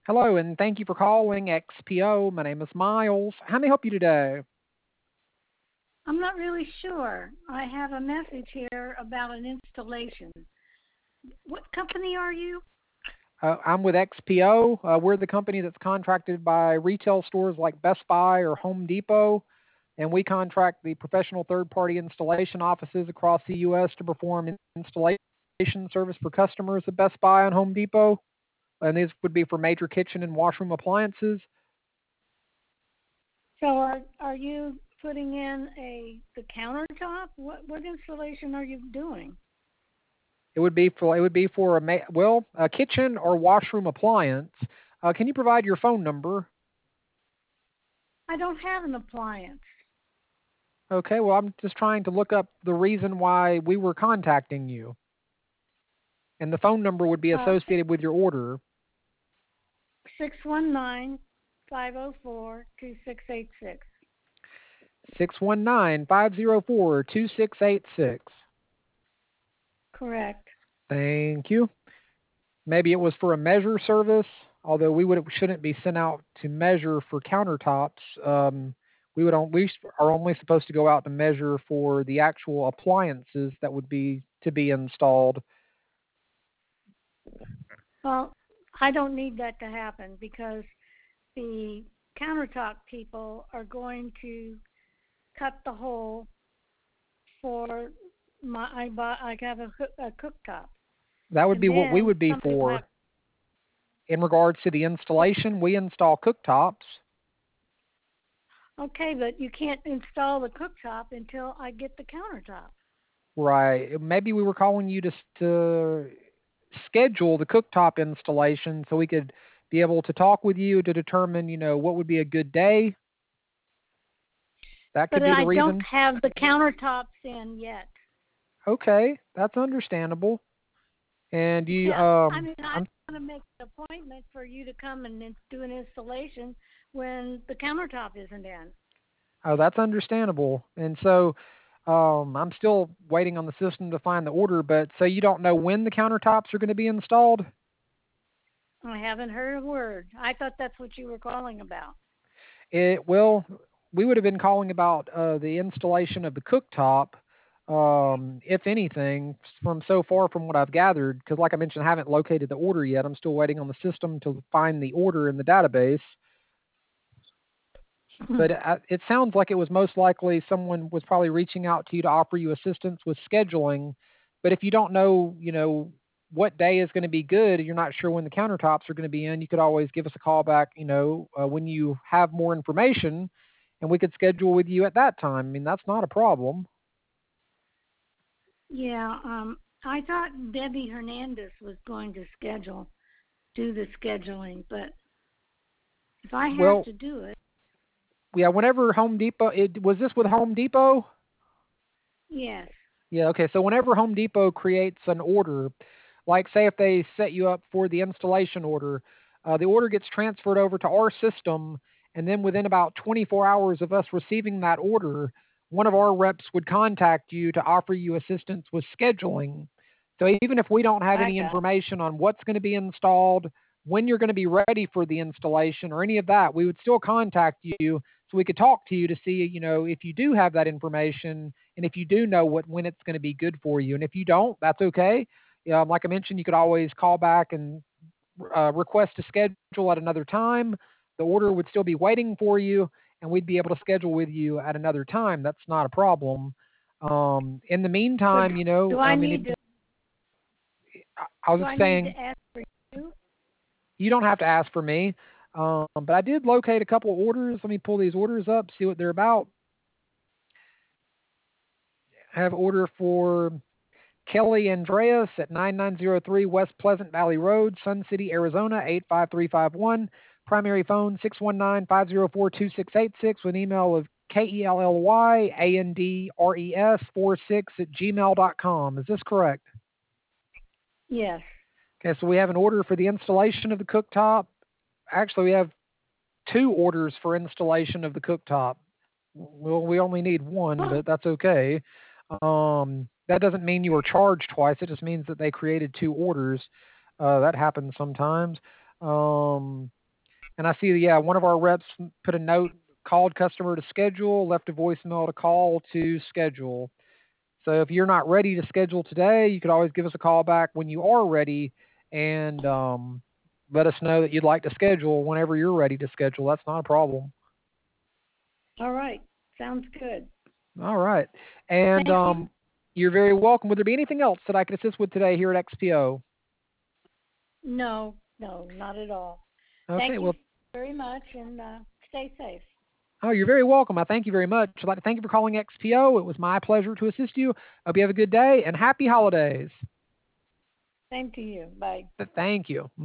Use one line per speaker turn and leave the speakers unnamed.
Hello, and thank you for calling XPO. My name is Miles. How may I help you today?
I'm not really sure. I have a message here about an installation. What company are you?
I'm with XPO. We're the company that's contracted by retail stores like Best Buy or Home Depot, and we contract the professional third-party installation offices across the U.S. to perform installation service for customers at Best Buy and Home Depot. And these would be for major kitchen and washroom appliances.
So are you putting in the countertop? What installation are you doing?
It would be for a kitchen or washroom appliance. Can you provide your phone number?
I don't have an appliance.
Okay, well, I'm just trying to look up the reason why we were contacting you, and the phone number would be
Six
associated with your order.
619 504 2686.
619-504-2686.
Correct.
Thank you. Maybe it was for a measure service, although we shouldn't be sent out to measure for countertops. We are only supposed to go out to measure for the actual appliances that would be to be installed.
Well, I don't need that to happen because the countertop people are going to cut the hole for I have a cooktop,
That would
and
be what we
then
would be
somebody will have.
for. In regards to the installation, we install cooktops.
Okay, but you can't install the cooktop until I get the countertop.
Right. Maybe we were calling you to schedule the cooktop installation so we could be able to talk with you to determine, what would be a good day. That
But
could be the
I don't
reason.
have the countertops in yet.
Okay, that's understandable. And you,
Yeah, I mean I
I'm,
want to make an appointment for you to come and do an installation when the countertop isn't in.
oh, that's understandable. And so, I'm still waiting on the system to find the order. But so you don't know when the countertops are going to be installed?
I haven't heard a word. I thought that's what you were calling about.
Well, we would have been calling about the installation of the cooktop, if anything, from so far from what I've gathered, because like I mentioned, I haven't located the order yet. I'm still waiting on the system to find the order in the database. But it sounds like it was most likely someone was probably reaching out to you to offer you assistance with scheduling. But if you don't know, what day is going to be good, and you're not sure when the countertops are going to be in, you could always give us a call back, when you have more information, and we could schedule with you at that time. I mean, that's not a problem.
Yeah, I thought Debbie Hernandez was going to do the scheduling, but if I have
Well,
to do it,
yeah, whenever Home Depot, was this with Home Depot?
yes.
Yeah, okay. So whenever Home Depot creates an order, like say if they set you up for the installation order, the order gets transferred over to our system, and then within about 24 hours of us receiving that order, one of our reps would contact you to offer you assistance with scheduling. So even if we don't have
I
any
got.
information on what's going to be installed, when you're going to be ready for the installation, or any of that, we would still contact you so we could talk to you to see, if you do have that information and if you do know when it's going to be good for you. And if you don't, that's okay. Like I mentioned, you could always call back and request a schedule at another time. The order would still be waiting for you, and we'd be able to schedule with you at another time. That's not a problem. In the
But
meantime,
do
I
I
mean,
need to
I was
do
just
I need
saying,
to ask for you?
you don't have to ask for me. But I did locate a couple of orders. Let me pull these orders up, see what they're about. I have order for Kelly Andreas at 9903 West Pleasant Valley Road, Sun City, Arizona 85351. Primary phone 619-504-2686 with an email of KELLYANDRES46 at gmail.com. Is this correct?
Yes.
Okay, so we have an order for the installation of the cooktop. Actually, we have two orders for installation of the cooktop. Well, we only need one,
Oh,
but that's okay. That doesn't mean you were charged twice. It just means that they created two orders. That happens sometimes. And I see, yeah, one of our reps put a note, called customer to schedule, left a voicemail to call to schedule. So if you're not ready to schedule today, you could always give us a call back when you are ready, and let us know that you'd like to schedule whenever you're ready to schedule. That's not a problem.
All right. Sounds good.
All right. And
Thank you.
you're very welcome. Would there be anything else that I could assist with today here at XPO?
No, no, not at all.
Okay.
Thank you
Well,
very much, and stay safe.
oh, you're very welcome. I thank you very much. I'd like to thank you for calling XPO. It was my pleasure to assist you. Hope you have a good day and happy holidays.
Same to you. Bye.
Thank you.